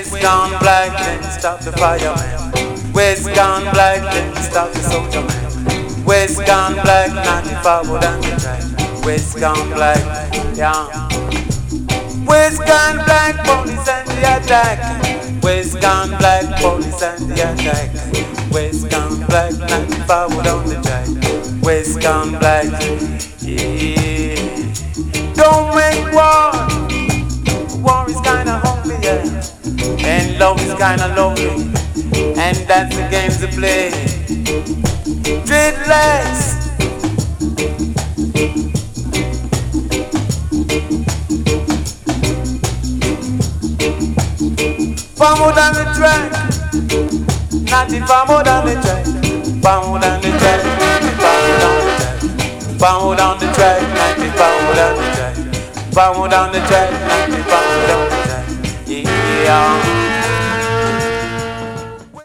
West gone black, then stop the fireman. West gone black, then stop the soldier man. West gone black, 94 on the track. West gone black, yeah. West gone black, police and the attack. West gone black, police and the attack. West gone black, 94 on the track. West gone black, yeah. Don't make war. War is kinda hungry, yeah. And love is kinda lonely. And that's the game to play. Dreadlocks. Forward on the track. Not the forward on the track. Forward on the track. Forward on the track. Forward on the track. Not the forward on the track. Forward on the track. Not the forward on the track. Yeah.